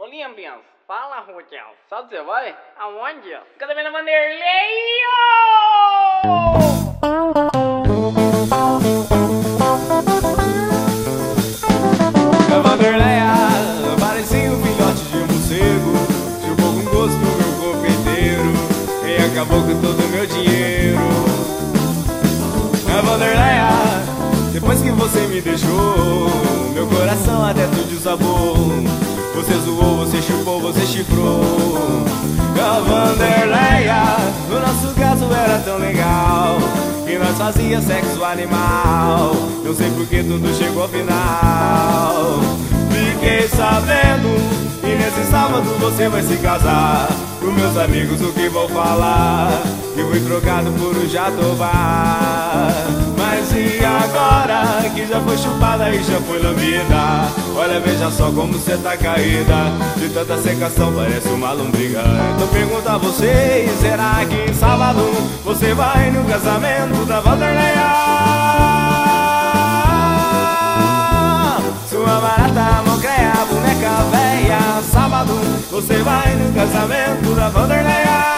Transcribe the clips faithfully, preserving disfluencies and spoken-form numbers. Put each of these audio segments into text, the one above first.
Ô Limpias, Fala, Rutiel. sabe onde você vai? Aonde? Cadê minha Vanderlei? A Vanderleia parecia um filhote de morcego, chupou com gosto no meu corpo inteiro e acabou com todo o meu dinheiro. A Vanderleia, depois que você me deixou, meu coração até tudo sabor. Você zoou, você chupou, você chifrou. A Vanderleia, o nosso caso era tão legal que nós fazia sexo animal. Não sei por que tudo chegou ao final. Fiquei sabendo e nesse sábado você vai se casar. Pros meus amigos o que vou falar? Que fui trocado por um jatobá. Mas e agora que já foi chupada e já foi lambida? Olha, veja só como cê tá caída. De tanta secação parece uma lombriga. Então pergunto a vocês, será que sábado você vai no casamento da Vanderleia? Sua barata, mocreia, boneca véia. Sábado você vai no casamento da Vanderleia.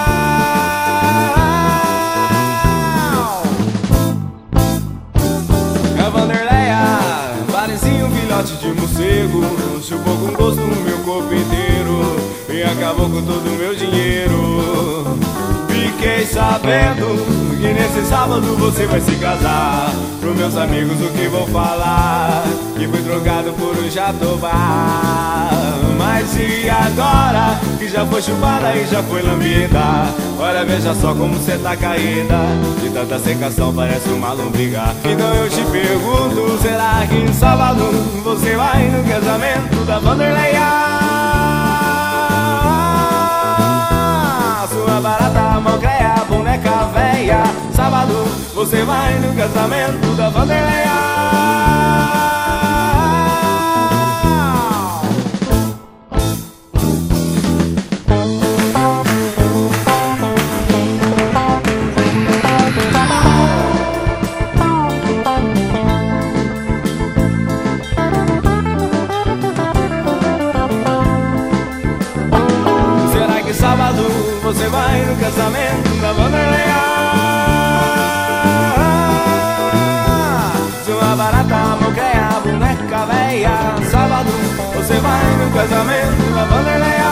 A Vanderleia parecia um filhote de morcego, chupou com gosto no meu corpo inteiro e acabou com todo o meu dinheiro. Fiquei sabendo que nesse sábado você vai se casar. Pros meus amigos o que vou falar? Que foi trocado por um jatobá. Mas e agora que já foi chupada e já foi lambida? Olha, veja só como cê tá caída. De tanta secação parece uma lombriga. Então eu te pergunto, será que em sábado você vai no casamento da Vanderleia? Sua barata, mocreia, boneca véia. Sábado você vai no casamento da Vanderleia. Será que sábado você vai no casamento da Vanderleia? Sua barata, mocreia, boneca véia. Sábado você vai no casamento da Vanderleia.